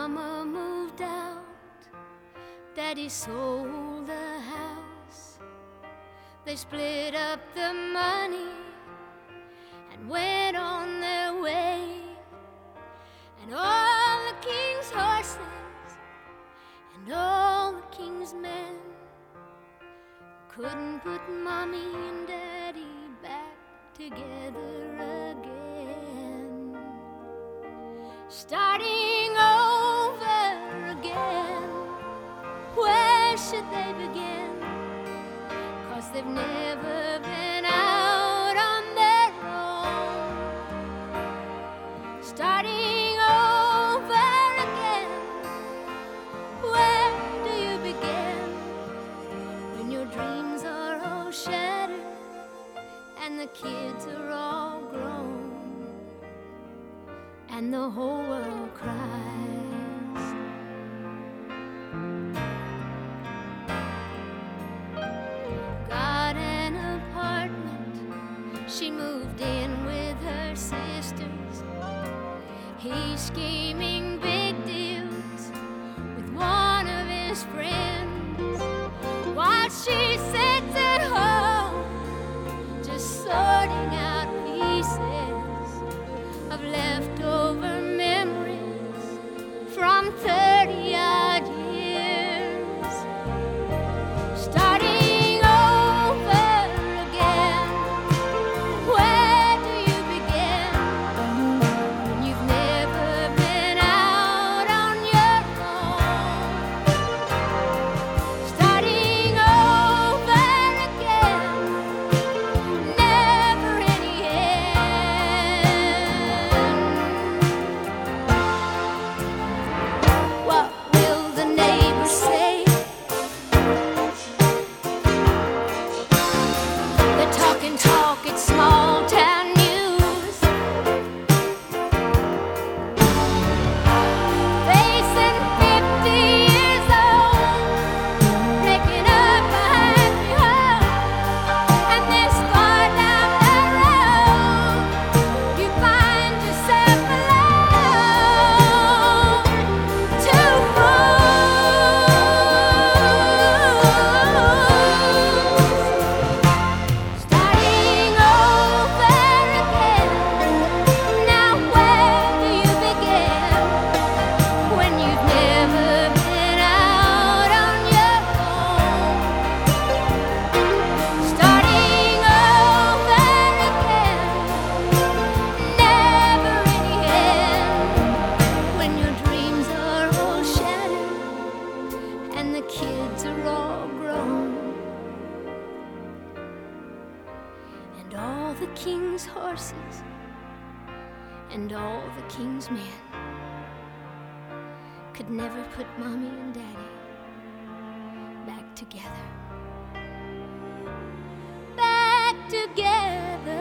Mama moved out, Daddy sold the house. They split up the money and went on their way. And all the king's horses and all the king's men couldn't put Mommy and Daddy back together again. Starting over again, where should they begin? 'Cause they've never been out on their own. Starting over again, where do you begin? When your dreams are all shattered and the kids are all grown and the whole world cries. Got an apartment, she moved in with her sisters. He's scheming big deals with one of his friends, while she sits at home just sorting out pieces of leftover memories from 30-odd years. Starting over again, where do you begin? When you've never been out on your own. Starting over again, never any end. What will the neighbors say? The talk and talk, it's small town news. Facing 50 years old, breaking up a happy home. And this far down the road, you find yourself alone. Two fools. Starting over again. Now where do you begin? When you've never been out on your own. Starting over again, never any end. When your dreams are all shattered and the kids are all grown, and all the king's horses and all the king's men could never put Mommy and Daddy back together. Back together.